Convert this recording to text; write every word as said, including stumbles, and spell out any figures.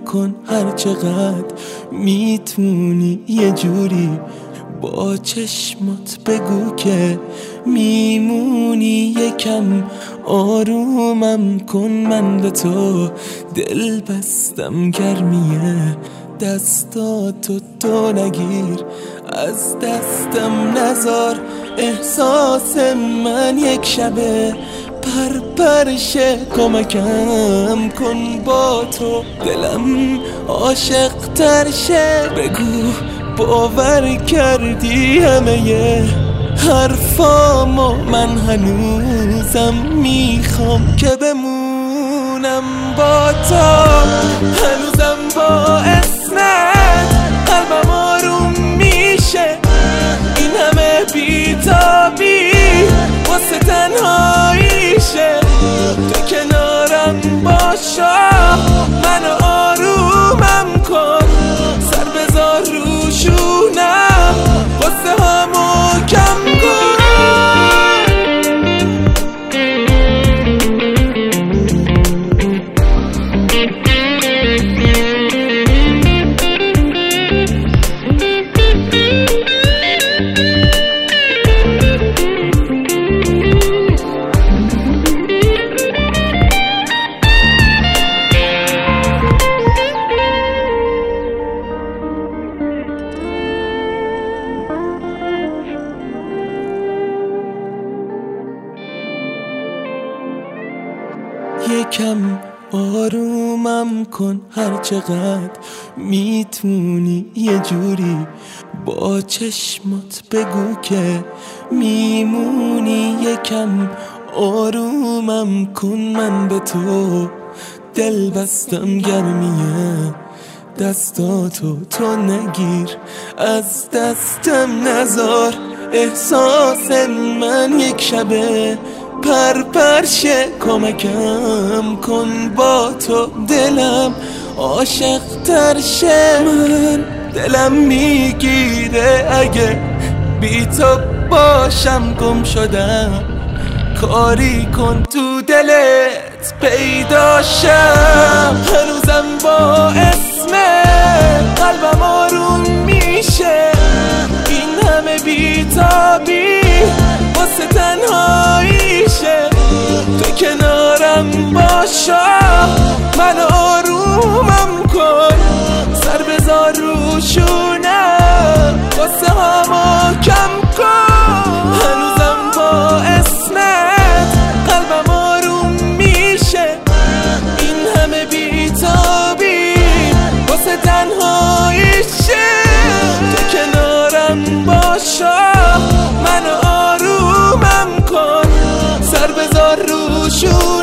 کن هر چقدر میتونی، یه جوری با چشمات بگو که میمونی. یکم آرومم کن، من به تو دل بستم گرمیه. دستاتو تو نگیر، از دستم نزار. احساس من یک شبه پر پرشه، کمکم کن با تو دلم عاشق تر شه. بگو باور کردی همه حرفامو، من هنوزم میخوام که بمونم با تو. هنوزم با اسمت قلبم آروم میشه، این همه بیتابی واسه تنهاییشه. تو کنارم باشا، منو آرومم کن، سر بذار رو شونم، واسه همو کم کن. یکم آرومم کن هر چقدر میتونی، یه جوری با چشمات بگو که میمونی. یکم آرومم کن، من به تو دل بستم گرمیه. دستاتو تو نگیر، از دستم نزار. احساس من یک شبه پر پرشه، کمکم کن با تو دلم عاشق تر شه. من دلم میگیره اگه بی تو باشم، گم شدم کاری کن تو دلت پیدا شم. هنوزم با اسم قلبم آروم میشه، این همه بیتابی واسه تنهاییشه. تو کنارم باشا، منو آرومم کن، سر بذار رو شونم، واسه همو کم کن. هنوزم با اسمت قلبم آروم میشه، این همه بیتابی واسه تنهاییشه. تو کنارم باشا، منو آرومم کن، سر بذار رو شونم.